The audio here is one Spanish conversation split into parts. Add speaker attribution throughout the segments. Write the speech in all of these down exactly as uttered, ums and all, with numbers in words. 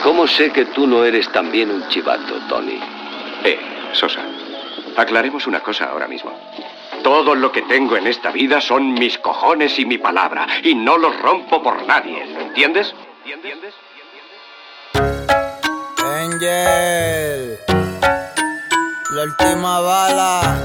Speaker 1: ¿Cómo sé que tú no eres también un chivato, Tony?
Speaker 2: Eh, Sosa, aclaremos una cosa ahora mismo. Todo lo que tengo en esta vida son mis cojones y mi palabra, y no los rompo por nadie, ¿lo entiendes? ¿Entiendes?
Speaker 3: Angel, la última bala.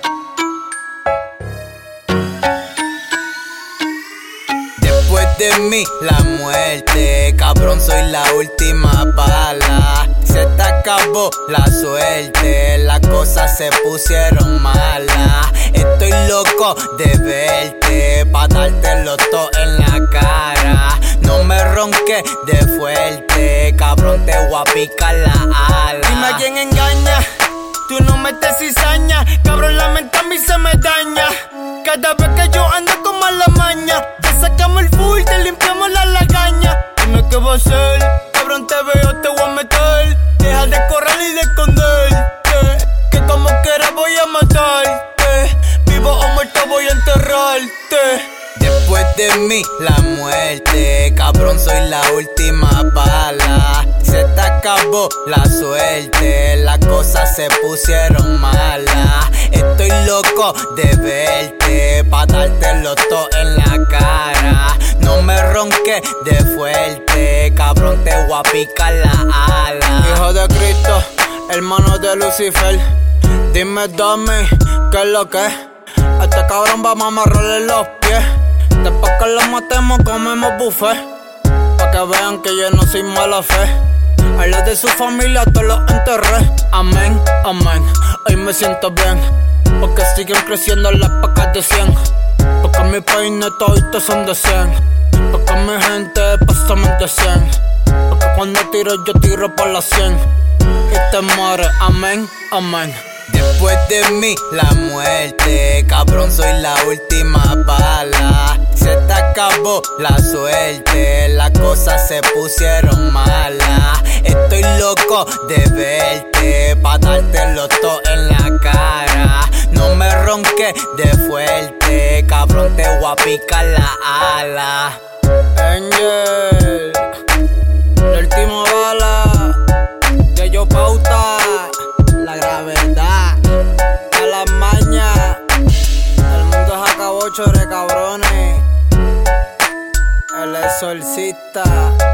Speaker 3: Después de mí la muerte, cabrón, soy la última bala. Se te acabó la suerte, las cosas se pusieron malas. Estoy loco de verte, pa' dártelo todo en la cara. No me ronques de fuerte, cabrón, te voy a picar la ala. Dime a quién engaña, tú no metes cizaña. Cabrón, la mente a mí se me daña. Cada vez que yo ando con mala maña, te sacamos el full, te limpiamos la lagaña. Dime qué va a hacer, cabrón, te veo, te voy a meter. Deja de correr y de esconderte, que como quiera voy a matarte. Vivo o muerto voy a enterrarte. Después de mí la muerte, cabrón, soy la última bala. Se te acabó la suerte, las cosas se pusieron malas. Estoy loco de verte, pa' dártelo todo en la cara. No me ronques de fuerte, cabrón, te voy a picar la ala. Hijo de Cristo, hermano de Lucifer, dime, dame, ¿qué es lo que es? A este cabrón vamos a amarrarle los pies. Después que lo matemos comemos buffet, pa' que vean que yo no soy mala fe. A los de su familia todos los enterré. Amén, amén, hoy me siento bien, porque siguen creciendo las pacas de cien. Porque mi peine toditos son de cien. Porque mi gente pasa de cien. Porque cuando tiro yo tiro por las cien. Y te mueres, amén, amén. Después de mí la muerte, cabrón, soy la última bala. Se te acabó la suerte, las cosas se pusieron malas. Estoy loco de verte, pa' dártelo todo en la cara. No me ronques de fuerte, cabrón, te voy a picar la ala. Angel, la última bala, de yo pauta, la gravedad, a las mañas. El mundo se acabó, chore cabrones. El exorcista.